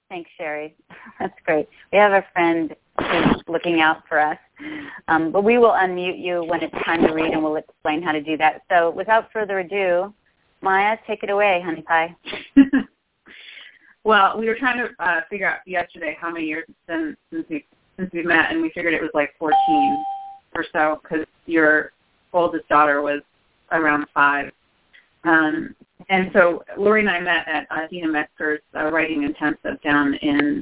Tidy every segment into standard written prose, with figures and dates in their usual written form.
Thanks, Sherry. That's great. We have a friend who's looking out for us. But we will unmute you when it's time to read, and we'll explain how to do that. So without further ado, Maya, take it away, honey pie. Well, we were trying to figure out yesterday how many years it's been since we met, and we figured it was like 14 or so because your oldest daughter was around 5. And so Lori and I met at Dina Metzger's writing intensive down in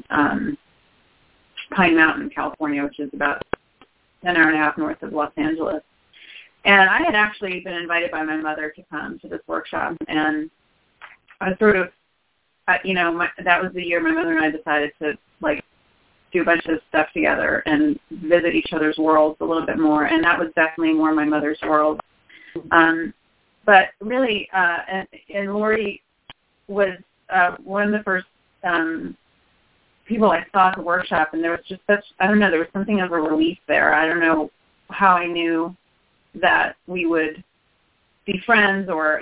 Pine Mountain, California, which is about an hour and a half north of Los Angeles. And I had actually been invited by my mother to come to this workshop, and I sort of, that was the year my mother and I decided to, do a bunch of stuff together and visit each other's worlds a little bit more, and that was definitely more my mother's world. But really, and Lori was one of the first people I saw at the workshop, and there was just there was something of a relief there. I don't know how I knew that we would be friends or,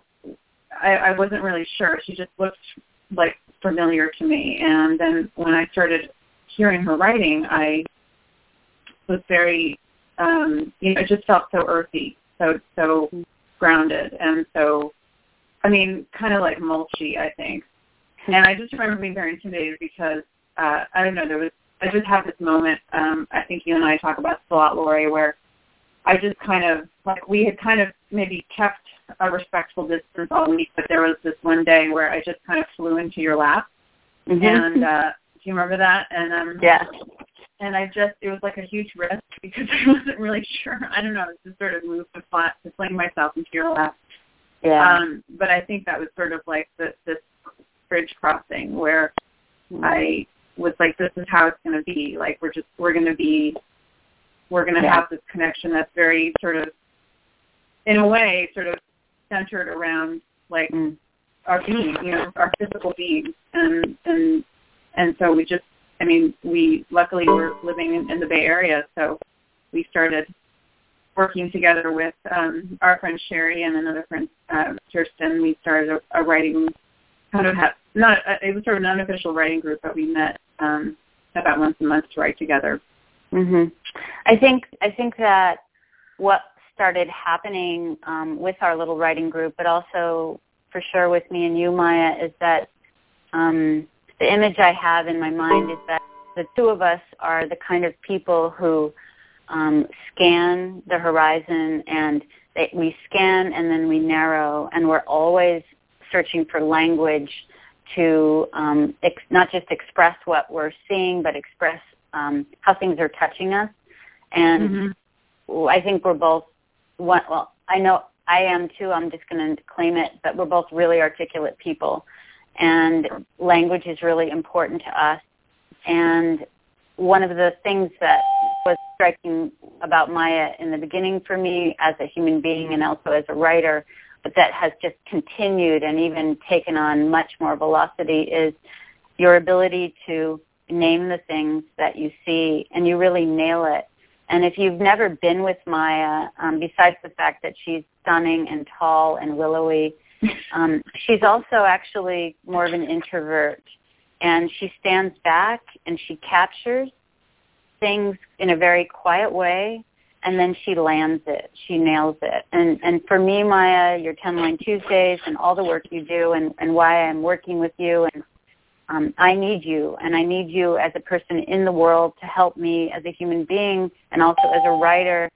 I wasn't really sure. She just looked familiar to me. And then when I started hearing her writing, I was very, it just felt so earthy, so grounded. And so, kind of like mulchy, I think. And I just remember being very intimidated because, I just had this moment, I think you and I talk about this a lot, Lori, where I just kind of, we had kind of maybe kept a respectful distance all week, but there was this one day where I just kind of flew into your lap. Mm-hmm. And do you remember that? And yeah. And it was like a huge risk because I wasn't really sure. I don't know, just sort of moved to fling myself into your lap. Yeah. But I think that was sort of like this bridge crossing where I was like, this is how it's going to be. We're going to have this connection that's very sort of, in a way, sort of centered around our being, our physical beings, and so we luckily were living in the Bay Area, so we started working together with our friend Sherry and another friend Kirsten. We started a writing it was sort of an unofficial writing group, but we met about once a month to write together. Mhm. I think that what started happening with our little writing group, but also for sure with me and you, Maya, is that the image I have in my mind is that the two of us are the kind of people who scan the horizon, and we scan and then we narrow, and we're always searching for language to not just express what we're seeing, but express how things are touching us. And I think we're both, I know I am too, I'm just going to claim it, but we're both really articulate people. And language is really important to us. And one of the things that was striking about Maya in the beginning for me as a human being and also as a writer, but that has just continued and even taken on much more velocity, is your ability to name the things that you see, and you really nail it. And if you've never been with Maya, besides the fact that she's stunning and tall and willowy, she's also actually more of an introvert. And she stands back and she captures things in a very quiet way, and then she lands it. She nails it. And for me, Maya, your 10 Line Tuesdays and all the work you do and why I'm working with you, and I need you, and I need you as a person in the world to help me as a human being and also as a writer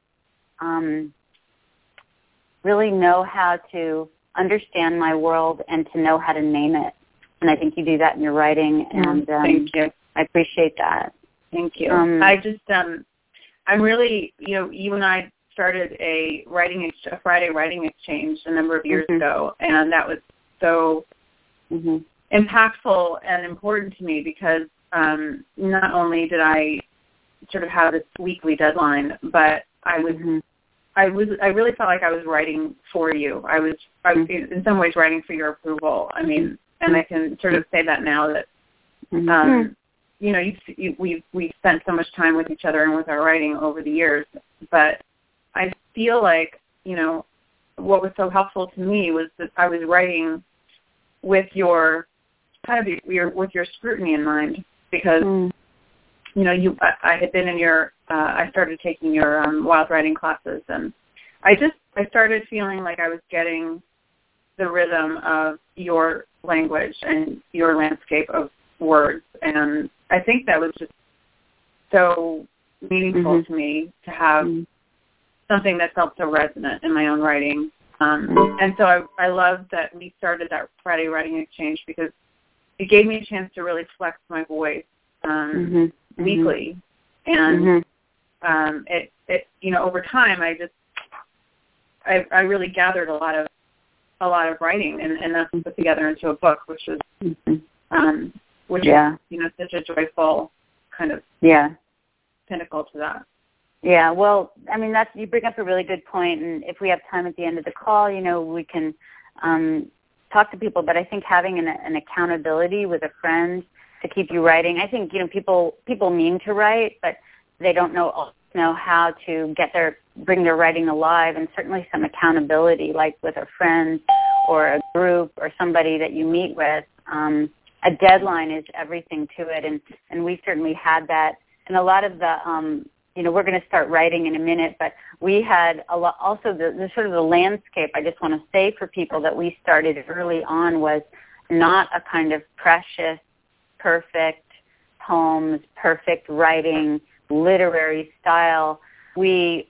really know how to understand my world and to know how to name it. And I think you do that in your writing, and thank you. I appreciate that. Thank you. I'm really, you and I started a Friday writing exchange a number of years ago, and that was so impactful and important to me because not only did I sort of have this weekly deadline, but I really felt like I was writing for you. I was in some ways writing for your approval. And I can sort of say that now that we've spent so much time with each other and with our writing over the years. But I feel like what was so helpful to me was that I was writing with your kind of with your scrutiny in mind, because you know, I had been in your, I started taking your wild writing classes, and I started feeling like I was getting the rhythm of your language and your landscape of words, and I think that was just so meaningful to me to have something that felt so resonant in my own writing. And so I love that we started that Friday Writing Exchange, because it gave me a chance to really flex my voice weekly. And it you know, over time I really gathered a lot of writing, and that's put together into a book, which is which is, you know, such a joyful kind of pinnacle to that. Yeah, well, I mean, you bring up a really good point, and if we have time at the end of the call, you know, we can talk to people, but I think having an accountability with a friend to keep you writing, I think, you know, people mean to write, but they don't know how to bring their writing alive, and certainly some accountability, like with a friend or a group or somebody that you meet with. A deadline is everything to it, and we certainly had that. And a lot of the, you know, we're going to start writing in a minute, but we had a lot, also the sort of the landscape, I just want to say for people that we started early on was not a kind of precious, perfect poems, perfect writing, literary style. We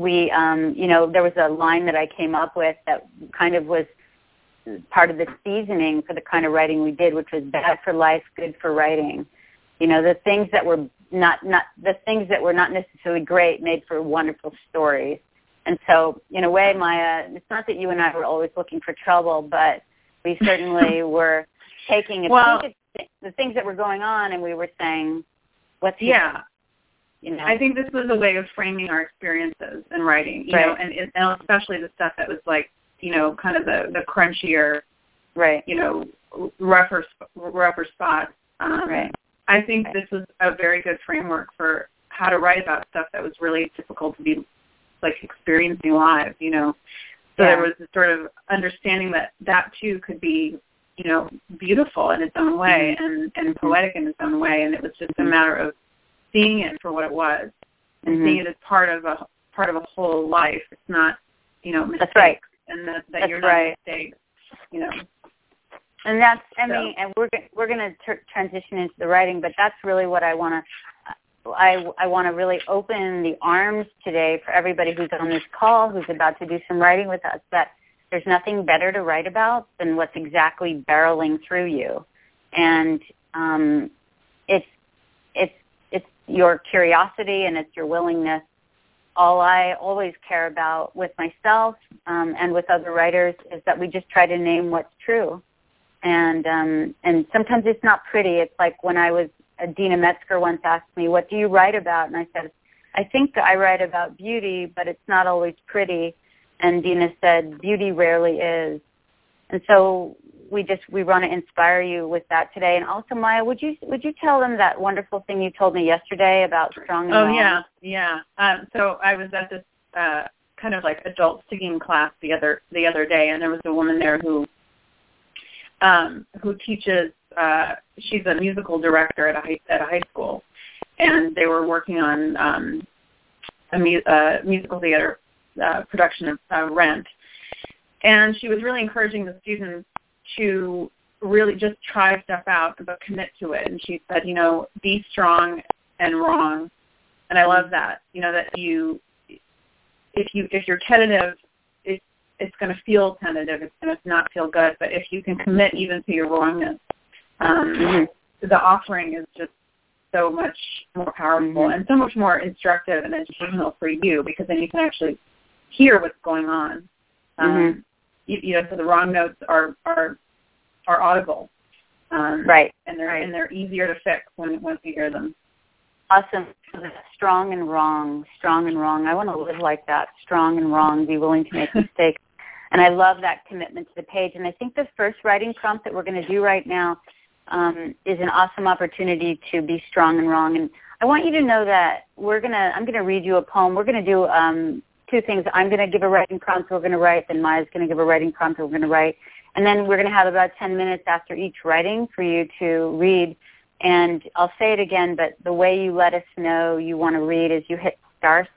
you know, there was a line that I came up with that kind of was part of the seasoning for the kind of writing we did, which was bad for life, good for writing. You know, the things that were not necessarily great made for wonderful stories. And so, in a way, Maya, it's not that you and I were always looking for trouble, but we certainly were taking a peek at the things that were going on, and we were saying, "What's you know?" I think this was a way of framing our experiences in writing, you know, and especially the stuff that was like, you know, kind of the crunchier, you know, rougher spots. I think this was a very good framework for how to write about stuff that was really difficult to be, like, experiencing live, you know. So there was this sort of understanding that too could be, you know, beautiful in its own way and poetic in its own way, and it was just a matter of seeing it for what it was and seeing it as part of a whole life. It's not, you know, mistakes. That's right. And that you're not mistakes, you know. And that's, I mean, and we're going to transition into the writing, but that's really what I want to, I want to really open the arms today for everybody who's on this call, who's about to do some writing with us, that there's nothing better to write about than what's exactly barreling through you. And it's your curiosity and it's your willingness. All I always care about with myself and with other writers is that we just try to name what's true. And sometimes it's not pretty. It's like when Dina Metzger once asked me, "What do you write about?" And I said, "I think I write about beauty, but it's not always pretty." And Dina said, "Beauty rarely is." And so we want to inspire you with that today. And also, Maya, would you tell them that wonderful thing you told me yesterday about strong and wrong? Yeah. So I was at this kind of like adult singing class the other day, and there was a woman there who teaches. She's a musical director at a high school, and they were working on a musical theater production of Rent. And she was really encouraging the students to really just try stuff out, but commit to it. And she said, you know, be strong and wrong. And I love that. You know, that if you're tentative, it's going to feel tentative. It's going to not feel good. But if you can commit even to your wrongness, the offering is just so much more powerful and so much more instructive and educational for you, because then you can actually hear what's going on. You know, so the wrong notes are audible, right? And they're easier to fix once you hear them. Awesome. Strong and wrong. I want to live like that. Strong and wrong. Be willing to make mistakes. And I love that commitment to the page. And I think the first writing prompt that we're going to do right now is an awesome opportunity to be strong and wrong. And I want you to know that I'm going to read you a poem. We're going to do two things. I'm going to give a writing prompt, we're going to write, then Maya's going to give a writing prompt, we're going to write. And then we're going to have about 10 minutes after each writing for you to read. And I'll say it again, but the way you let us know you want to read is you hit *6,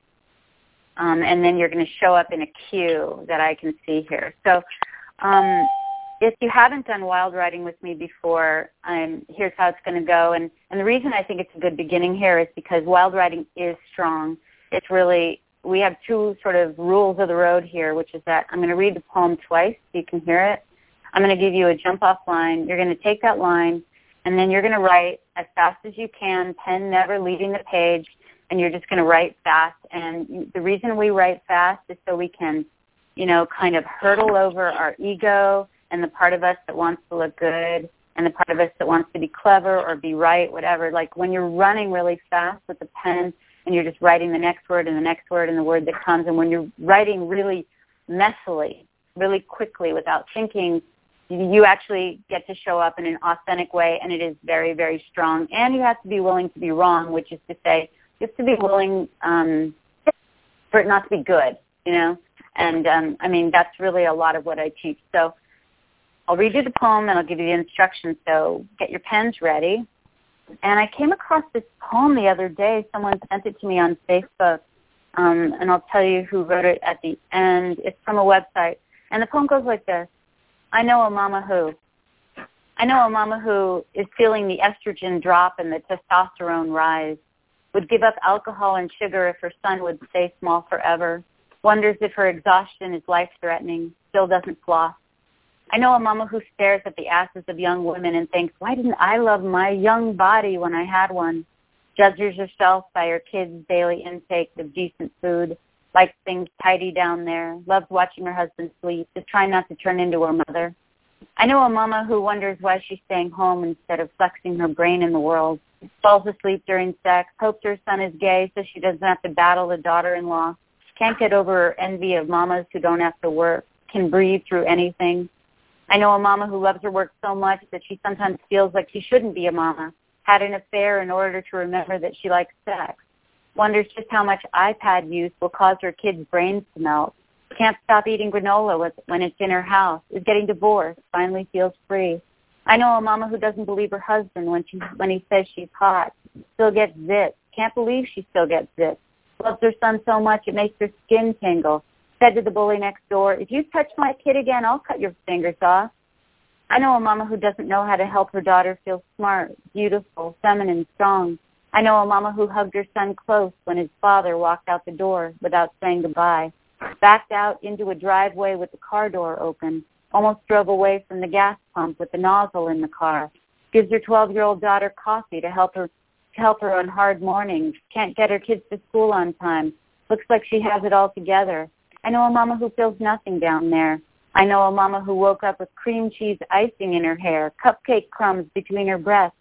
and then you're going to show up in a queue that I can see here. So if you haven't done wild writing with me before, here's how it's going to go. And the reason I think it's a good beginning here is because wild writing is strong. It's really, we have two sort of rules of the road here, which is that I'm going to read the poem twice so you can hear it. I'm going to give you a jump-off line. You're going to take that line, and then you're going to write as fast as you can, pen never leaving the page, and you're just going to write fast. And the reason we write fast is so we can, kind of hurdle over our ego and the part of us that wants to look good and the part of us that wants to be clever or be right, whatever. Like when you're running really fast with the pen and you're just writing the next word and the next word and the word that comes, and when you're writing really messily, really quickly without thinking, you actually get to show up in an authentic way, and it is very, very strong. And you have to be willing to be wrong, which is to say you have to be willing for it not to be good, And, that's really a lot of what I teach. So I'll read you the poem, and I'll give you the instructions, so get your pens ready. And I came across this poem the other day. Someone sent it to me on Facebook, and I'll tell you who wrote it at the end. It's from a website. And the poem goes like this. I know a mama who. I know a mama who is feeling the estrogen drop and the testosterone rise, would give up alcohol and sugar if her son would stay small forever, wonders if her exhaustion is life-threatening, still doesn't floss. I know a mama who stares at the asses of young women and thinks, why didn't I love my young body when I had one? Judges herself by her kids' daily intake of decent food, likes things tidy down there, loves watching her husband sleep, just trying not to turn into her mother. I know a mama who wonders why she's staying home instead of flexing her brain in the world, falls asleep during sex, hopes her son is gay so she doesn't have to battle the daughter-in-law, can't get over her envy of mamas who don't have to work, can breathe through anything. I know a mama who loves her work so much that she sometimes feels like she shouldn't be a mama, had an affair in order to remember that she likes sex, wonders just how much iPad use will cause her kids' brains to melt, can't stop eating granola when it's in her house, is getting divorced, finally feels free. I know a mama who doesn't believe her husband when he says she's hot, still gets zits, can't believe she still gets zits, loves her son so much it makes her skin tingle, said to the bully next door, if you touch my kid again, I'll cut your fingers off. I know a mama who doesn't know how to help her daughter feel smart, beautiful, feminine, strong. I know a mama who hugged her son close when his father walked out the door without saying goodbye, backed out into a driveway with the car door open, almost drove away from the gas pump with the nozzle in the car, gives her 12-year-old daughter coffee to help her on hard mornings, can't get her kids to school on time, looks like she has it all together. I know a mama who feels nothing down there. I know a mama who woke up with cream cheese icing in her hair, cupcake crumbs between her breasts,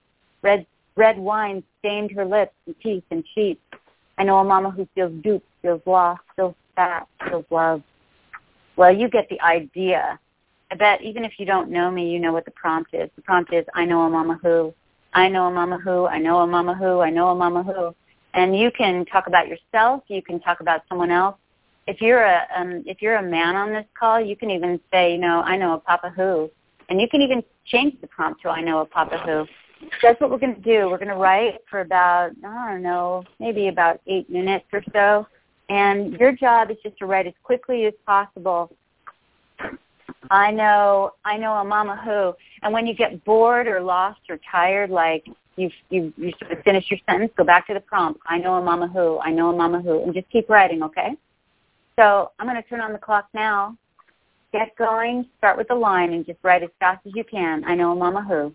red wine stained her lips and teeth and sheets. I know a mama who feels duped, feels lost, feels fat, feels loved. Well, you get the idea. I bet even if you don't know me, you know what the prompt is. The prompt is, I know a mama who. I know a mama who. I know a mama who. I know a mama who. And you can talk about yourself. You can talk about someone else. If you're a man on this call, you can even say, I know a papa who. And you can even change the prompt to I know a papa who. That's what we're going to do. We're going to write for about, maybe about 8 minutes or so. And your job is just to write as quickly as possible. I know a mama who. And when you get bored or lost or tired, like you sort of finish your sentence, go back to the prompt. I know a mama who. I know a mama who. And just keep writing, okay? So I'm going to turn on the clock now. Get going. Start with the line and just write as fast as you can. I know a mama who.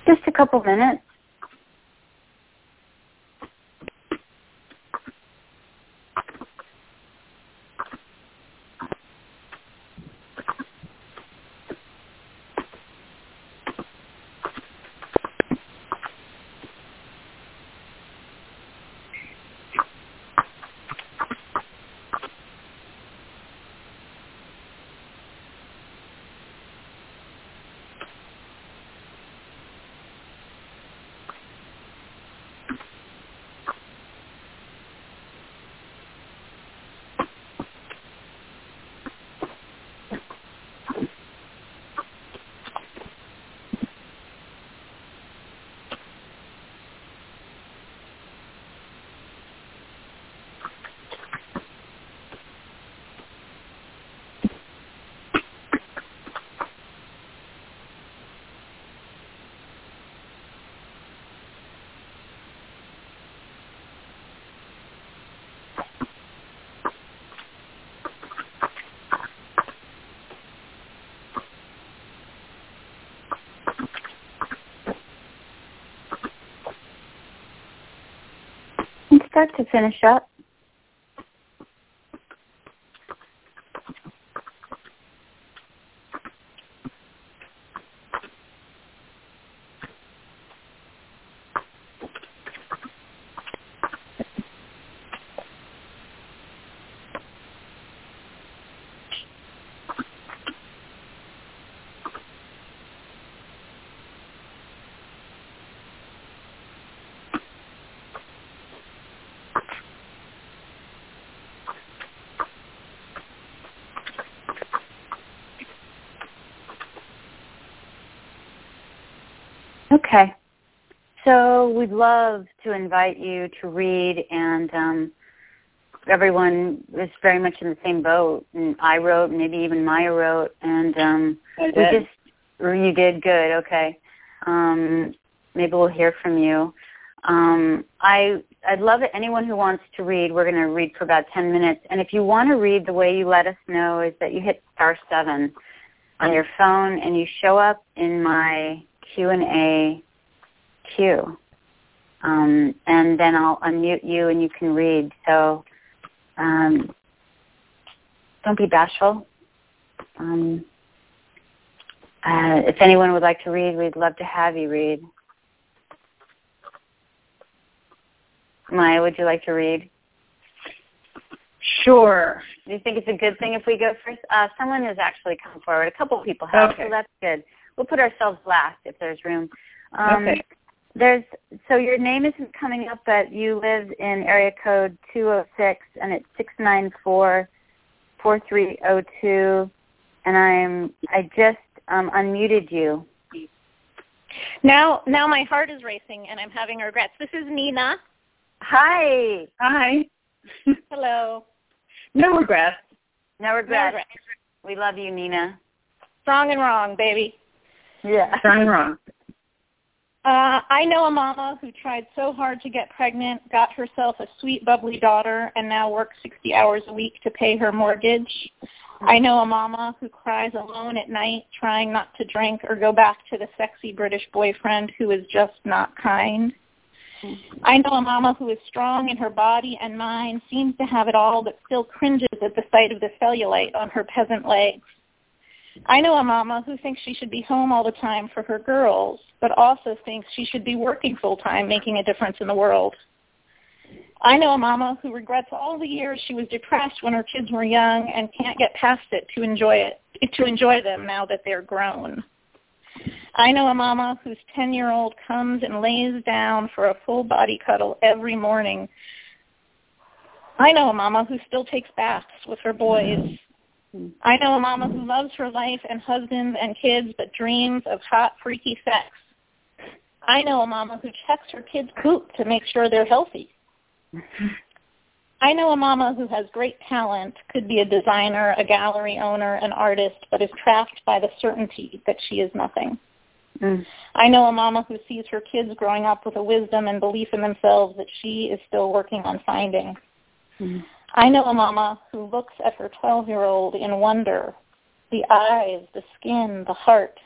Just a couple minutes. And start to finish up. Okay. So we'd love to invite you to read, and everyone is very much in the same boat. And I wrote, maybe even Maya wrote, and you did good. Okay. Maybe we'll hear from you. I'd love it. Anyone who wants to read, we're going to read for about 10 minutes. And if you want to read, the way you let us know is that you hit *7 on your phone, and you show up in my Q&A queue. And then I'll unmute you and you can read. So don't be bashful. If anyone would like to read, we'd love to have you read. Maya, would you like to read? Sure. Do you think it's a good thing if we go first? Someone has actually come forward. A couple people have, okay. So that's good. We'll put ourselves last if there's room. Okay. So your name isn't coming up, but you live in area code 206, and it's 694-4302, and I just unmuted you. Now my heart is racing, and I'm having regrets. This is Nina. Hi. Hi. Hello. No regrets. No regrets. We love you, Nina. Strong and wrong, baby. Yeah. Strong and wrong. I know a mama who tried so hard to get pregnant, got herself a sweet, bubbly daughter, and now works 60 hours a week to pay her mortgage. I know a mama who cries alone at night, trying not to drink or go back to the sexy British boyfriend who is just not kind. I know a mama who is strong in her body and mind, seems to have it all, but still cringes at the sight of the cellulite on her peasant legs. I know a mama who thinks she should be home all the time for her girls, but also thinks she should be working full-time, making a difference in the world. I know a mama who regrets all the years she was depressed when her kids were young and can't get past it to enjoy them now that they're grown. I know a mama whose 10-year-old comes and lays down for a full body cuddle every morning. I know a mama who still takes baths with her boys. I know a mama who loves her life and husband and kids but dreams of hot, freaky sex. I know a mama who checks her kids' poop to make sure they're healthy. I know a mama who has great talent, could be a designer, a gallery owner, an artist, but is trapped by the certainty that she is nothing. I know a mama who sees her kids growing up with a wisdom and belief in themselves that she is still working on finding. I know a mama who looks at her 12-year-old in wonder, the eyes, the skin, the heart,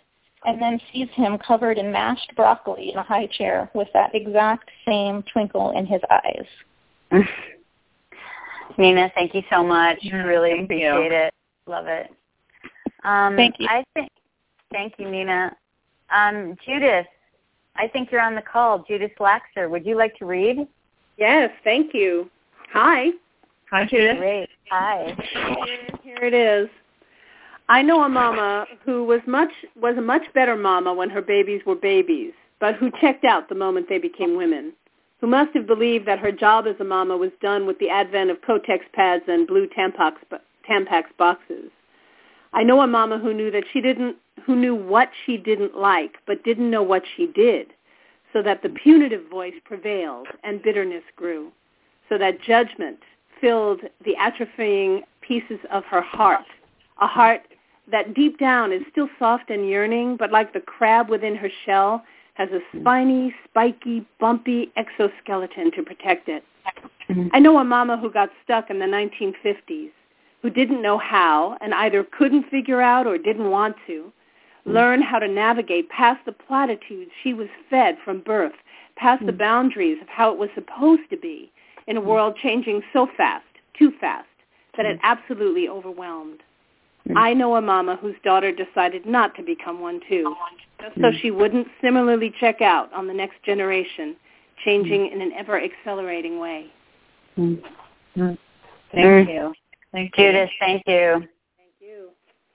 and then sees him covered in mashed broccoli in a high chair with that exact same twinkle in his eyes. Nina, thank you so much. Really appreciate it. Love it. Thank you. Thank you, Nina. Judith, I think you're on the call. Judith Laxer, would you like to read? Yes, thank you. Hi. Hi, Judith. Great. Hi. Here it is. I know a mama who was a much better mama when her babies were babies, but who checked out the moment they became women, who must have believed that her job as a mama was done with the advent of Kotex pads and blue Tampax boxes. I know a mama who knew what she didn't like, but didn't know what she did, so that the punitive voice prevailed and bitterness grew, so that judgment filled the atrophying pieces of her heart, a heart that deep down is still soft and yearning, but like the crab within her shell, has a spiny, spiky, bumpy exoskeleton to protect it. I know a mama who got stuck in the 1950s, who didn't know how and either couldn't figure out or didn't want to, learn how to navigate past the platitudes she was fed from birth, past the boundaries of how it was supposed to be in a world changing so fast, too fast, that it absolutely overwhelmed. I know a mama whose daughter decided not to become one too, just so she wouldn't similarly check out on the next generation, changing in an ever-accelerating way. Thank you. Thank you. Judith, thank you. Thank you.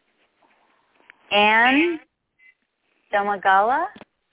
Anne Domagala?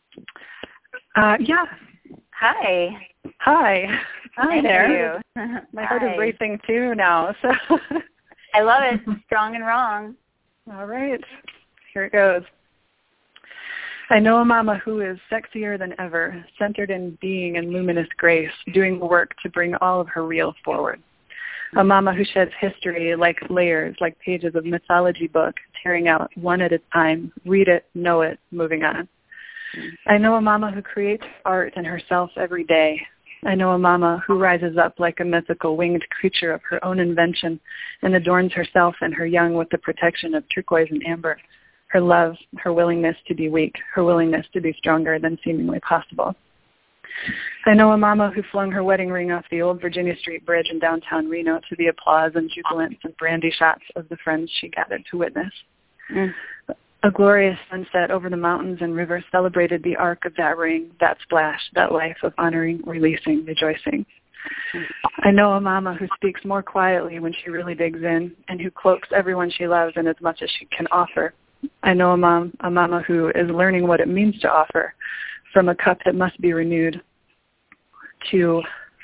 Yeah. Hi. Hi. Hi Thank there. you. My heart is racing too now. So I love it. Strong and wrong. All right. Here it goes. I know a mama who is sexier than ever, centered in being and luminous grace, doing the work to bring all of her real forward. A mama who sheds history like layers, like pages of mythology book, tearing out one at a time, read it, know it, moving on. I know a mama who creates art in herself every day. I know a mama who rises up like a mythical winged creature of her own invention and adorns herself and her young with the protection of turquoise and amber, her love, her willingness to be weak, her willingness to be stronger than seemingly possible. I know a mama who flung her wedding ring off the old Virginia Street Bridge in downtown Reno to the applause and jubilance and brandy shots of the friends she gathered to witness. A glorious sunset over the mountains and river celebrated the arc of that ring, that splash, that life of honoring, releasing, rejoicing. I know a mama who speaks more quietly when she really digs in and who cloaks everyone she loves in as much as she can offer. I know a mama who is learning what it means to offer from a cup that must be renewed to,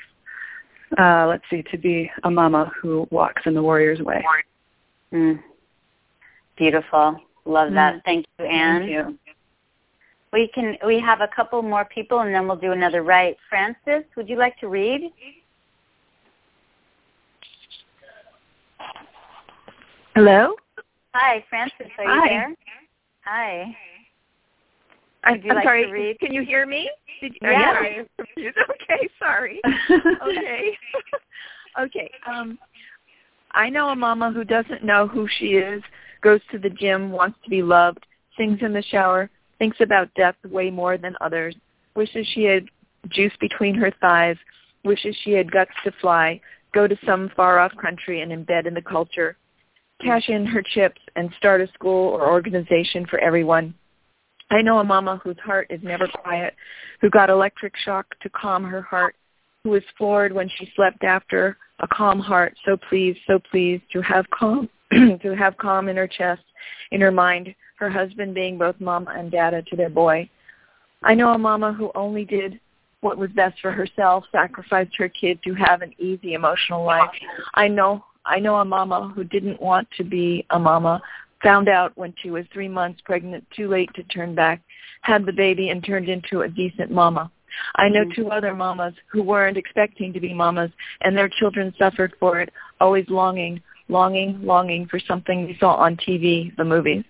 to be a mama who walks in the warrior's way. Beautiful. Love that. Thank you, Anne. Thank you. We have a couple more people, and then we'll do another right. Francis, would you like to read? Hello? Hi, Francis. Are you there? Hi. I'm like sorry. to read? Can you hear me? Yeah. Sorry, I'm confused. Okay, sorry. Okay. Okay. I know a mama who doesn't know who she is, goes to the gym, wants to be loved, sings in the shower, thinks about death way more than others, wishes she had juice between her thighs, wishes she had guts to fly, go to some far-off country and embed in the culture, cash in her chips and start a school or organization for everyone. I know a mama whose heart is never quiet, who got electric shock to calm her heart, who was floored when she slept after a calm heart, so pleased to have calm. To have calm in her chest, in her mind, her husband being both mama and dada to their boy. I know a mama who only did what was best for herself, sacrificed her kid to have an easy emotional life. I know a mama who didn't want to be a mama, found out when she was 3 months pregnant, too late to turn back, had the baby and turned into a decent mama. I know 2 other mamas who weren't expecting to be mamas, and their children suffered for it, always longing for something they saw on TV, the movies.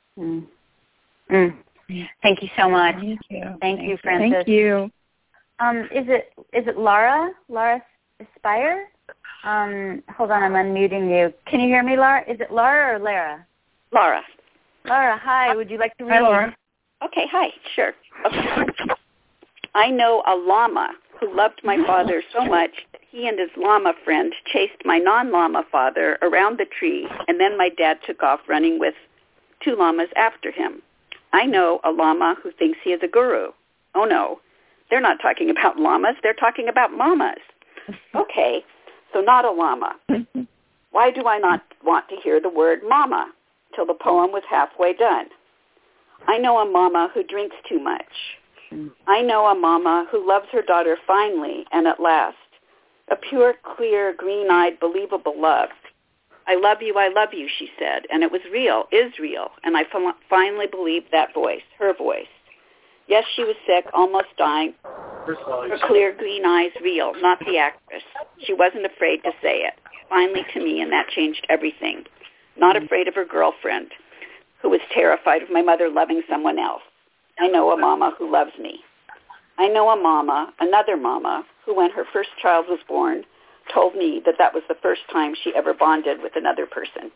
Thank you so much. Thank you. Thank you, Francis. Thank you. Is it Laura? Laura Aspire? Hold on, I'm unmuting you. Can you hear me, Laura? Is it Laura or Lara? Laura. Laura, hi. Would you like to read? Hi, Laura. Okay, hi, sure. Okay. I know a llama who loved my father so much that he and his llama friend chased my non-llama father around the tree, and then my dad took off running with 2 llamas after him. I know a llama who thinks he is a guru. Oh, no, they're not talking about llamas. They're talking about mamas. Okay, so not a llama. Why do I not want to hear the word mama till the poem was halfway done? I know a mama who drinks too much. I know a mama who loves her daughter finally and at last. A pure, clear, green-eyed, believable love. I love you, she said, and it was real, is real, and I finally believed that voice, her voice. Yes, she was sick, almost dying. Her clear green eyes real, not the actress. She wasn't afraid to say it, finally to me, and that changed everything. Not afraid of her girlfriend, who was terrified of my mother loving someone else. I know a mama who loves me. I know a mama, another mama, who when her first child was born, told me that that was the first time she ever bonded with another person.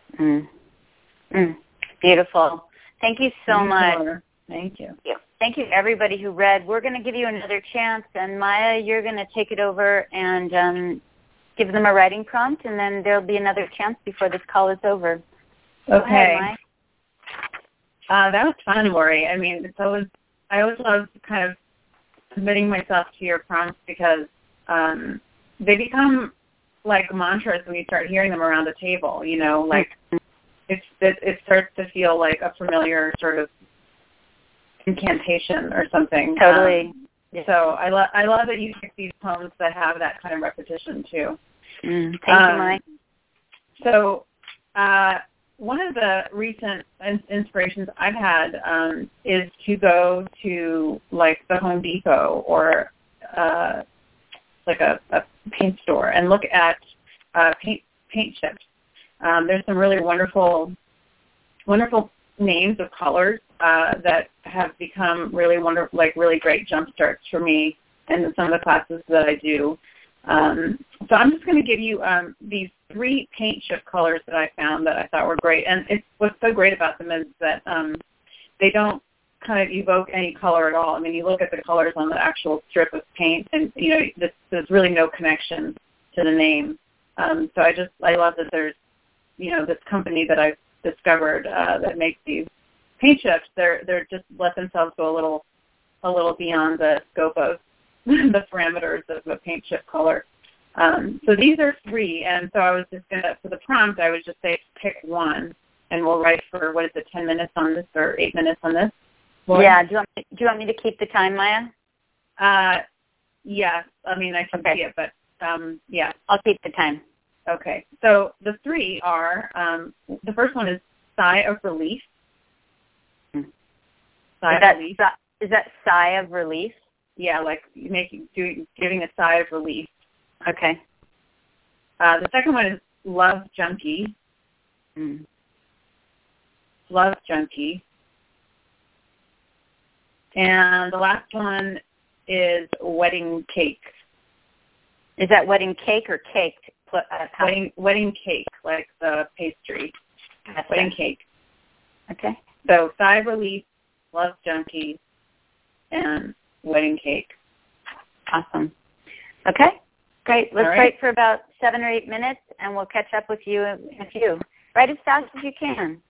Beautiful. Thank you so much. Thank you. Yeah. Thank you, everybody who read. We're going to give you another chance, and Maya, you're going to take it over and give them a writing prompt, and then there'll be another chance before this call is over. Okay. Go ahead, Maya. That was fun, Lori. I mean, I always love kind of submitting myself to your prompts because they become like mantras when you start hearing them around the table. You know, like it starts to feel like a familiar sort of incantation or something. Totally. So I love that you pick these poems that have that kind of repetition too. Thank you, Mike. So one of the recent inspirations I've had is to go to like the Home Depot or like a paint store and look at paint chips. There's some really wonderful names of colors that have become really really great jump starts for me in some of the classes that I do. So I'm just going to give you these 3 paint chip colors that I found that I thought were great. And what's so great about them is that they don't kind of evoke any color at all. I mean, you look at the colors on the actual strip of paint, and you know there's really no connection to the name. So I love that there's this company that I've discovered that makes these paint chips. They're just let themselves go a little beyond the scope of the parameters of a paint chip color. So these are 3, and so I was just going to, for the prompt, I would just say pick one, and we'll write for, 10 minutes on this or 8 minutes on this? Lori? Yeah, do you want me to keep the time, Maya? Yeah, I mean, I can see it, but yeah. I'll keep the time. Okay, so the 3 are, the first one is sigh of relief. Sigh of relief. Is that sigh of relief? Yeah, like giving a sigh of relief. Okay. The second one is love junkie. Love junkie. And the last one is wedding cake. Is that wedding cake or cake? Wedding cake, like the pastry. Gotcha. Wedding cake. Okay. So sigh of relief, love junkie, and wedding cake. Awesome. Okay, great. Let's right. write for about 7 or 8 minutes, and we'll catch up with you in a few. Write as fast as you can.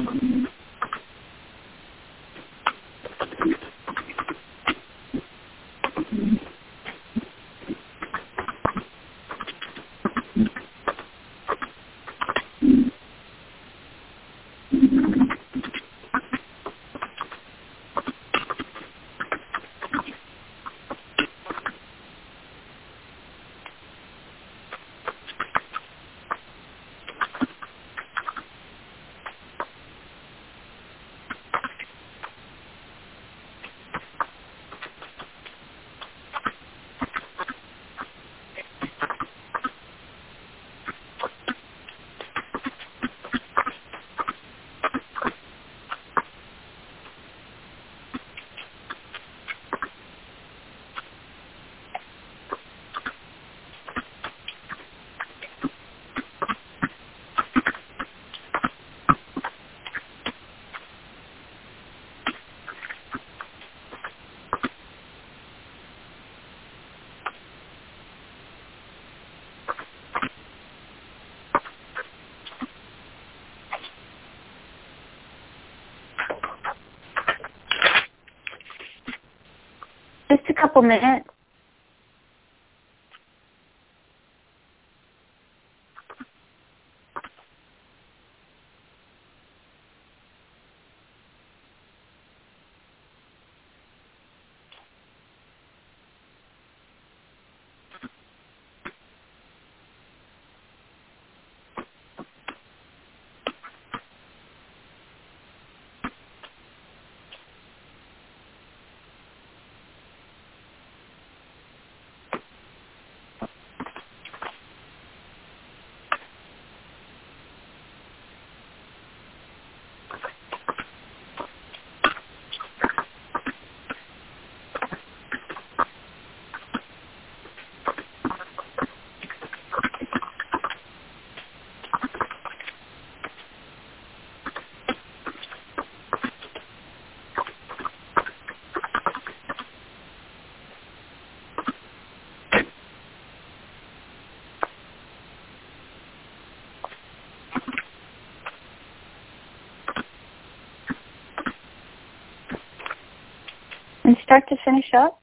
Just a couple minutes. And start to finish up.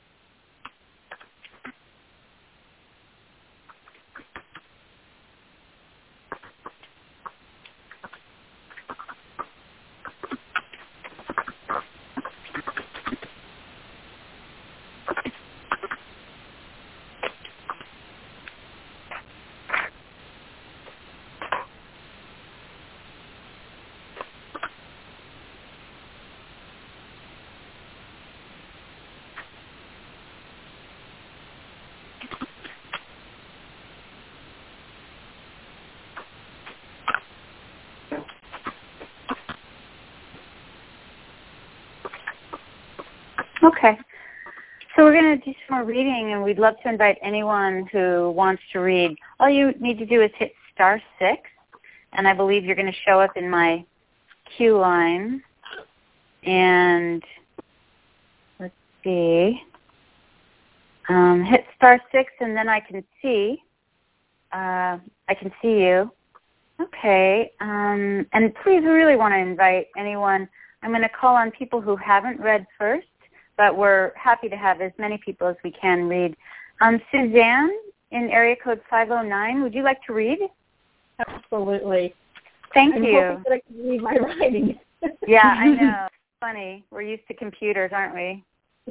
Okay. So we're going to do some more reading, and we'd love to invite anyone who wants to read. All you need to do is hit *6, and I believe you're going to show up in my queue line. And let's see. Hit *6, and then I can see. I can see you. Okay. And please, we really want to invite anyone. I'm going to call on people who haven't read first, but we're happy to have as many people as we can read. Suzanne, in area code 509, would you like to read? Absolutely. Thank I'm you. hoping that I can read my writing. Yeah, I know. It's funny. We're used to computers, aren't we?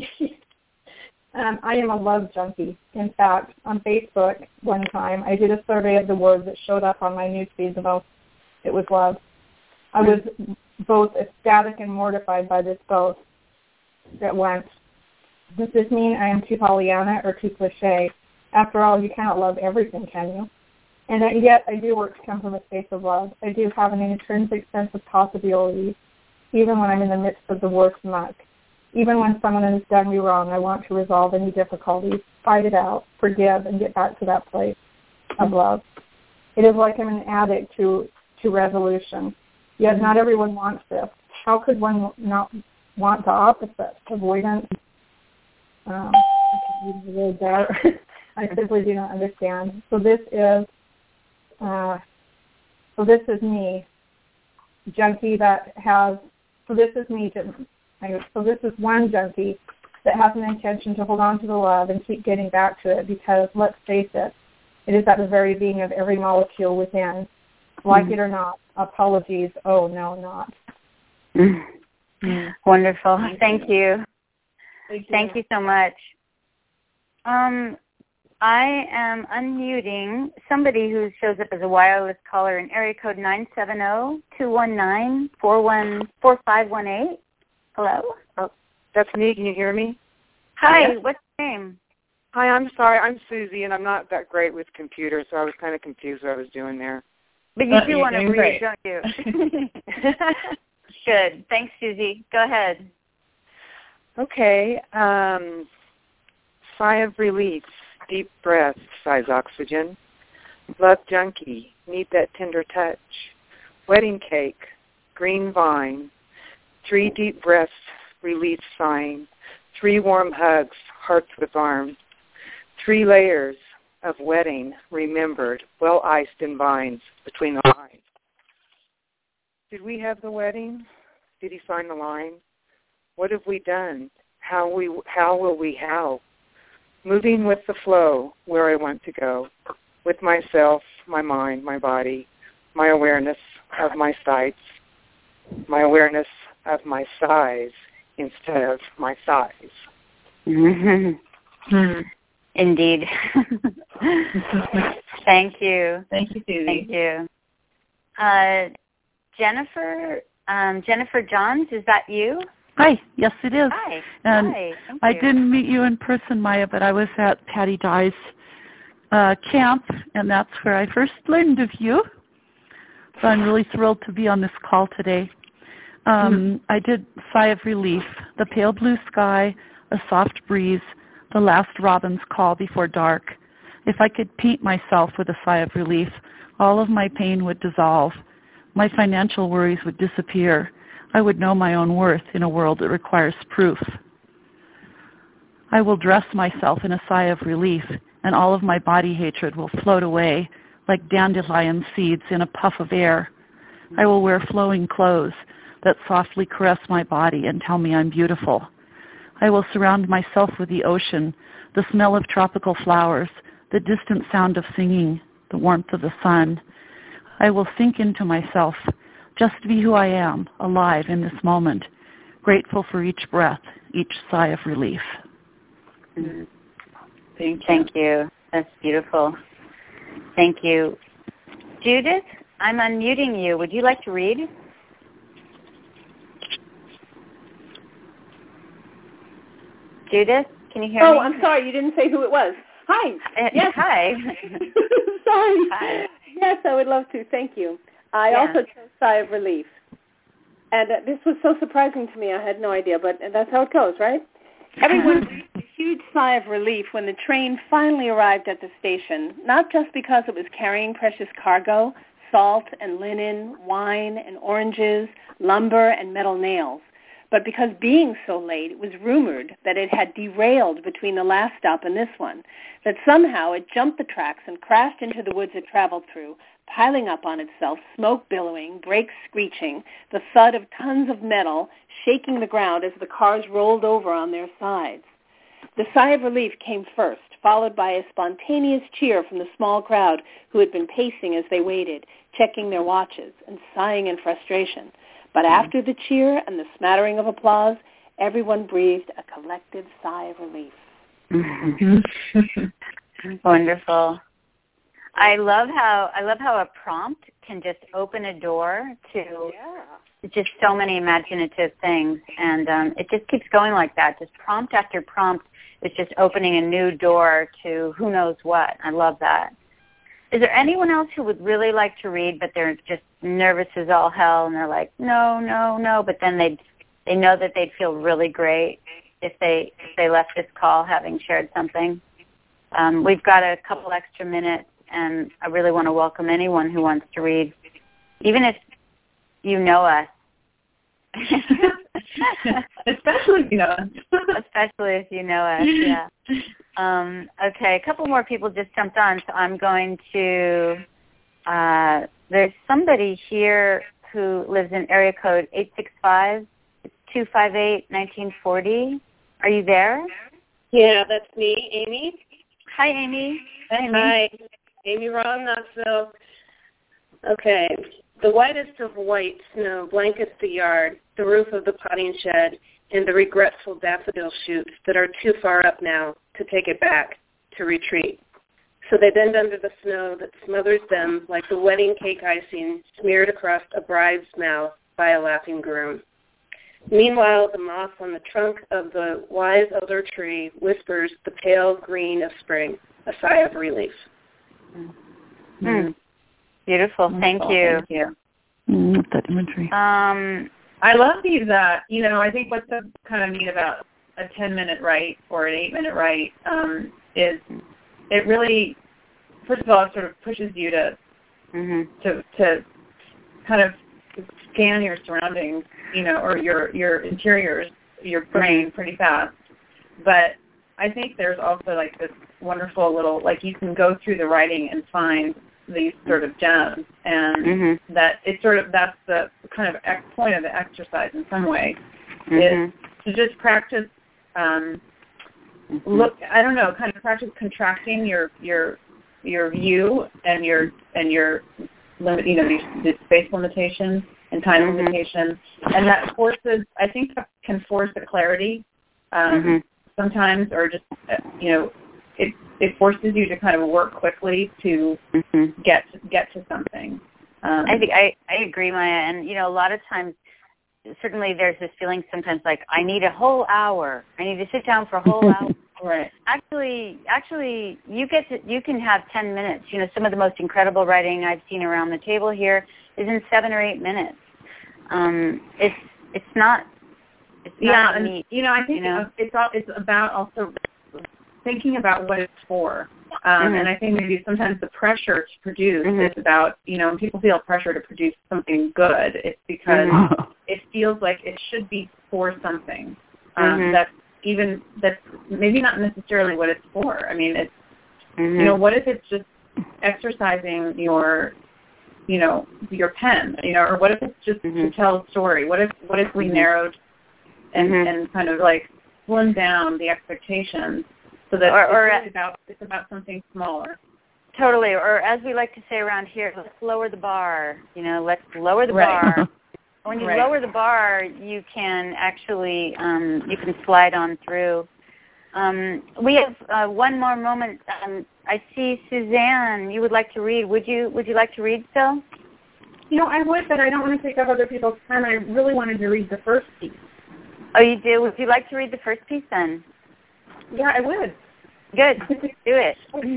I am a love junkie. In fact, on Facebook one time, I did a survey of the words that showed up on my newsfeed the most. It was love. I was both ecstatic and mortified by this both that went, does this mean I am too Pollyanna or too cliche? After all, you cannot love everything, can you? And yet I do work to come from a space of love. I do have an intrinsic sense of possibility, even when I'm in the midst of the worst muck. Even when someone has done me wrong, I want to resolve any difficulties, fight it out, forgive, and get back to that place of love. It is like I'm an addict to resolution. Yet not everyone wants this. How could one not want the opposite? Avoidance. I can read the word better. I simply do not understand. So this is me. junkie that has, so this is me, so this is one junkie that has an intention to hold on to the love and keep getting back to it because, let's face it, it is at the very being of every molecule within. Like it or not, apologies, oh no, not. Wonderful. Thank you. Thank you so much. I am unmuting somebody who shows up as a wireless caller in area code 970-219-4518. Hello? Oh, that's me. Can you hear me? Hi, yes. What's your name? Hi, I'm sorry. I'm Susie, and I'm not that great with computers, so I was kind of confused what I was doing there. But you do want to read, don't you? Good. Thanks, Susie. Go ahead. Okay. Sigh of relief. Deep breath, sighs oxygen. Love junkie, need that tender touch. Wedding cake, green vine. 3 deep breaths, release sighing. 3 warm hugs, hearts with arms. 3 layers of wedding, remembered, well iced in vines between the lines. Did we have the wedding? Did he sign the line? What have we done? How will we how? Moving with the flow where I want to go, with myself, my mind, my body, my awareness of my sights, my awareness of my size instead of my size. Indeed. Thank you. Thank you, Susie. Thank you. Jennifer Johns, is that you? Hi, yes it is. Hi. And Hi. I didn't meet you in person, Maya, but I was at Patty Dye's camp, and that's where I first learned of you. So I'm really thrilled to be on this call today. I did sigh of relief, the pale blue sky, a soft breeze, the last robin's call before dark. If I could paint myself with a sigh of relief, all of my pain would dissolve. My financial worries would disappear. I would know my own worth in a world that requires proof. I will dress myself in a sigh of relief, and all of my body hatred will float away like dandelion seeds in a puff of air. I will wear flowing clothes that softly caress my body and tell me I'm beautiful. I will surround myself with the ocean, the smell of tropical flowers, the distant sound of singing, the warmth of the sun. I will sink into myself, just to be who I am, alive in this moment, grateful for each breath, each sigh of relief. Thank you. That's beautiful. Thank you. Judith, I'm unmuting you. Would you like to read? Judith, can you hear me? Oh, I'm sorry. You didn't say who it was. Hi. Yes. Hi. Sorry. Hi. Yes, I would love to. Thank you. I also chose sigh of relief. And this was so surprising to me. I had no idea, but that's how it goes, right? Everyone breathed a huge sigh of relief when the train finally arrived at the station, not just because it was carrying precious cargo, salt and linen, wine and oranges, lumber and metal nails, but because being so late, it was rumored that it had derailed between the last stop and this one, that somehow it jumped the tracks and crashed into the woods it traveled through, piling up on itself, smoke billowing, brakes screeching, the thud of tons of metal shaking the ground as the cars rolled over on their sides. The sigh of relief came first, followed by a spontaneous cheer from the small crowd who had been pacing as they waited, checking their watches and sighing in frustration. But after the cheer and the smattering of applause, everyone breathed a collective sigh of relief. Wonderful. I love how a prompt can just open a door to just so many imaginative things, and it just keeps going like that. Just prompt after prompt is just opening a new door to who knows what. I love that. Is there anyone else who would really like to read, but they're just nervous as all hell, and they're like, no, but then they know that they'd feel really great if they left this call having shared something? We've got a couple extra minutes, and I really want to welcome anyone who wants to read, even if you know us. Especially if you know us. Especially if you know us, yeah. Okay, a couple more people just jumped on, so I'm going to, there's somebody here who lives in area code 865-258-1940. Are you there? Yeah, that's me, Amy. Hi, Amy. Hi. Amy Ron Knoxville. Okay. The whitest of white snow blankets the yard, the roof of the potting shed, and the regretful daffodil shoots that are too far up now to take it back, to retreat. So they bend under the snow that smothers them like the wedding cake icing smeared across a bride's mouth by a laughing groom. Meanwhile, the moss on the trunk of the wise elder tree whispers the pale green of spring, a sigh of relief. Beautiful. Thank you. Thank you. That imagery. I love these. I think what's so kind of neat about a 10-minute write or an 8-minute write is it really, first of all, it sort of pushes you to kind of scan your surroundings, or your interiors, your brain pretty fast. But I think there's also like this wonderful little, like you can go through the writing and find these sort of gems, and that it's sort of, that's the kind of point of the exercise in some way, is to just practice, practice contracting your view and your limit, the space limitations and time limitations, and that forces, I think that can force the clarity sometimes, or just, it forces you to kind of work quickly to get to something. I think I agree, Maya, and a lot of times, certainly there's this feeling sometimes like I need a whole hour. I need to sit down for a whole hour. Right. Actually, you can have 10 minutes. Some of the most incredible writing I've seen around the table here is in 7 or 8 minutes. It's not neat. I think it's about also thinking about what it's for. And I think maybe sometimes the pressure to produce is about, when people feel pressure to produce something good, it's because it feels like it should be for something that's maybe not necessarily what it's for. I mean, it's, what if it's just exercising your pen, or what if it's just to tell a story? What if we narrowed and kind of like slimmed down the expectations so that it's about something smaller. Totally. Or as we like to say around here, let's lower the bar. Let's lower the bar. When you lower the bar, you can actually you can slide on through. We have one more moment. I see Suzanne. You would like to read. Would you like to read still? I would, but I don't want to take up other people's time. I really wanted to read the first piece. Oh, you do? Would you like to read the first piece then? Yeah, I would. Good. Do it.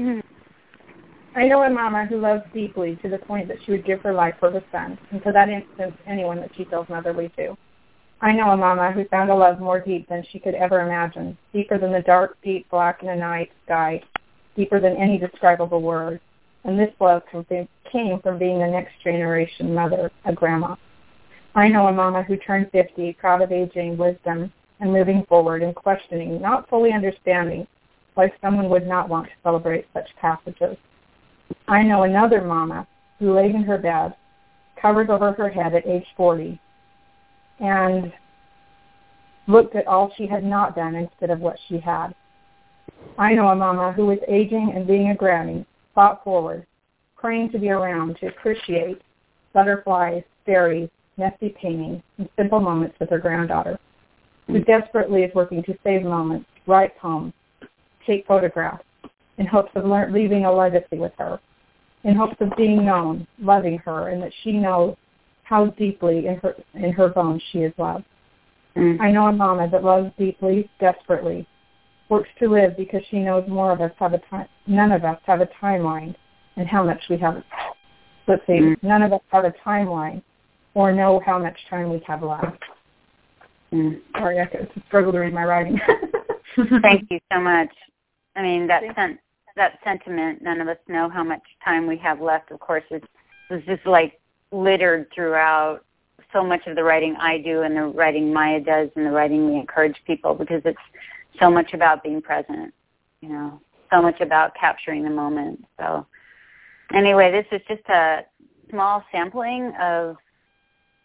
I know a mama who loves deeply to the point that she would give her life for her son, and to that instance, anyone that she feels motherly to. I know a mama who found a love more deep than she could ever imagine, deeper than the dark, deep black in the night sky, deeper than any describable word. And this love came from being the next generation mother, a grandma. I know a mama who turned 50, proud of aging, wisdom, and moving forward and questioning, not fully understanding why someone would not want to celebrate such passages. I know another mama who laid in her bed, covered over her head at age 40, and looked at all she had not done instead of what she had. I know a mama who was aging and being a granny, thought forward, praying to be around to appreciate butterflies, fairies, messy painting, and simple moments with her granddaughter, who desperately is working to save moments, write poems, take photographs, in hopes of leaving a legacy with her, in hopes of being known, loving her, and that she knows how deeply in her bones she is loved. I know a mama that loves deeply, desperately, works to live because she knows none of us have a timeline and how much we have. None of us have a timeline or know how much time we have left. Sorry, I struggle to read my writing. Thank you so much. I mean, that sentiment, none of us know how much time we have left, of course, it was just like littered throughout so much of the writing I do and the writing Maya does and the writing we encourage people, because it's so much about being present, so much about capturing the moment. So anyway, this is just a small sampling of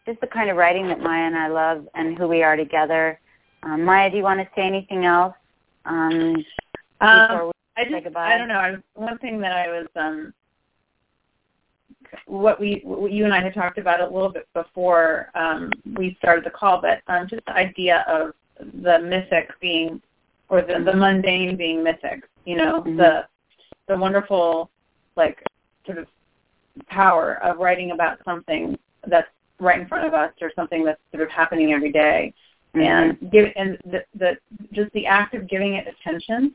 just the kind of writing that Maya and I love and who we are together. Maya, do you want to say anything else before we say goodbye? I don't know. One thing that I was, what you and I had talked about a little bit before we started the call, but just the idea of the mythic being, or the mundane being mythic. You know, the wonderful, like, sort of power of writing about something that's right in front of us, or something that's sort of happening every day, and just the act of giving it attention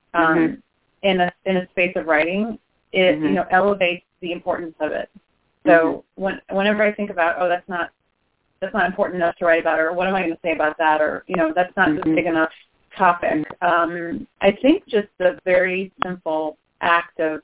in a space of writing, it you know, elevates the importance of it. So whenever I think about, oh, that's not important enough to write about, or what am I going to say about that, or, you know, that's not a big enough topic, I think just the very simple act of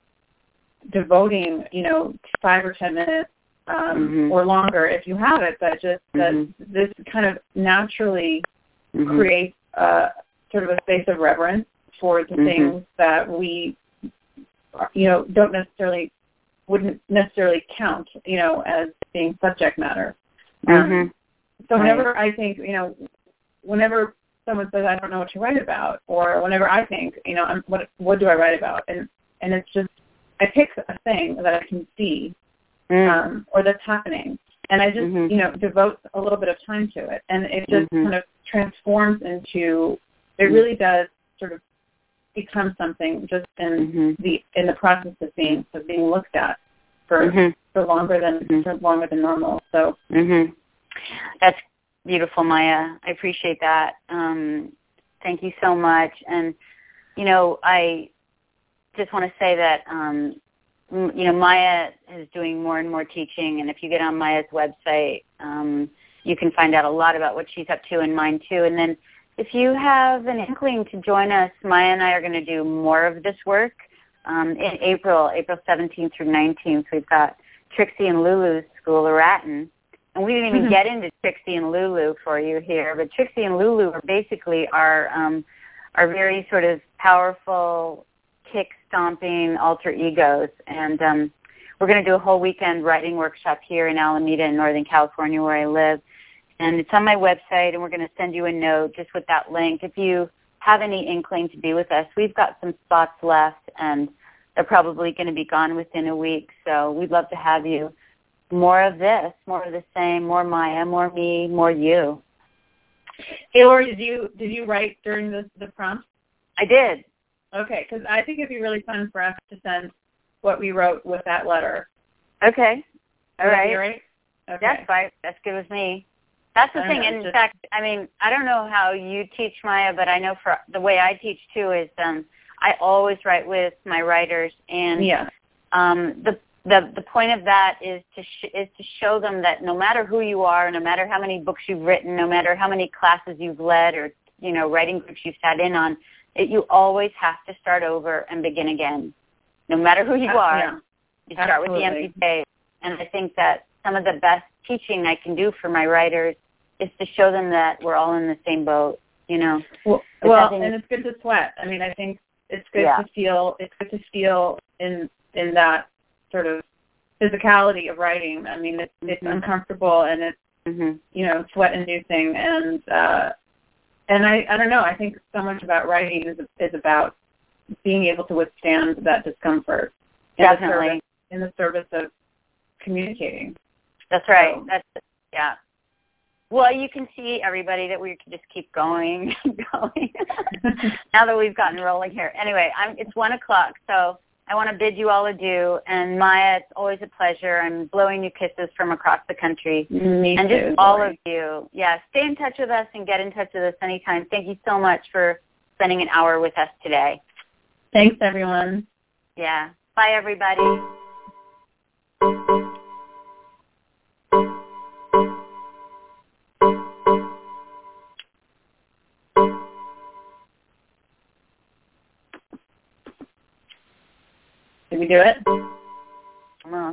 devoting, you know, 5 or 10 minutes or longer if you have it, but just that this kind of naturally creates sort of a space of reverence for the things that we, you know, wouldn't necessarily count, you know, as being subject matter. So whenever I think, you know, whenever someone says, I don't know what to write about, or whenever I think, you know, what do I write about? And it's just, I pick a thing that I can see or that's happening, and I just, you know, devote a little bit of time to it. And it just kind of transforms into, it really does sort of become something just in the process of being looked at for longer than normal. So that's beautiful, Maya. I appreciate that. Thank you so much. And you know, I just want to say that you know, Maya is doing more and more teaching, and if you get on Maya's website, you can find out a lot about what she's up to, and mine too. And then if you have an inkling to join us, Maya and I are going to do more of this work in April 17th through 19th. We've got Trixie and Lulu's School of Ratten. And we didn't even get into Trixie and Lulu for you here, but Trixie and Lulu are basically our very sort of powerful, kick-stomping alter egos. And we're going to do a whole weekend writing workshop here in Alameda in Northern California, where I live. And it's on my website, and we're going to send you a note just with that link. If you have any inkling to be with us, we've got some spots left, and they're probably going to be gone within a week. So we'd love to have you. More of this, more of the same, more Maya, more me, more you. Hey, Lori, did you write during the prompt? I did. Okay, because I think it'd be really fun for us to send what we wrote with that letter. Okay. All right. Right? Okay. That's fine. That's good with me. That's the thing. And in fact, I mean, I don't know how you teach, Maya, but I know for the way I teach too is I always write with my writers, and the point of that is to show them that no matter who you are, no matter how many books you've written, no matter how many classes you've led, or, you know, writing groups you've sat in on, you always have to start over and begin again. No matter who you are, you start with the empty page. And I think that some of the best teaching I can do for my writers is to show them that we're all in the same boat, you know. Well, and it's good to sweat. I mean, I think it's good to feel. It's good to feel in that sort of physicality of writing. I mean, it's uncomfortable, and it's you know, sweat-inducing, and I don't know. I think so much about writing is about being able to withstand that discomfort. Definitely. In the service of communicating. That's right. So. Well, you can see, everybody, that we can just keep going, now that we've gotten rolling here. Anyway, it's 1 o'clock, so I want to bid you all adieu. And Maya, it's always a pleasure. I'm blowing you kisses from across the country. Me and too, just all of you. Yeah, stay in touch with us and get in touch with us anytime. Thank you so much for spending an hour with us today. Thanks, everyone. Yeah. Bye, everybody. Did we do it? Almost.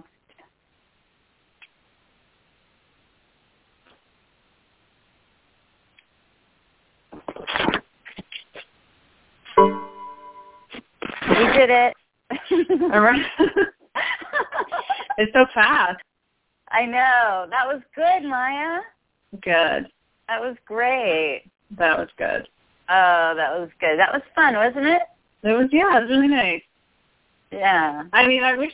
We did it. All right. It's so fast. I know. That was good, Maya. Good. That was great. That was good. Oh, that was good. That was fun, wasn't it? It was really nice. Yeah. I mean, I wish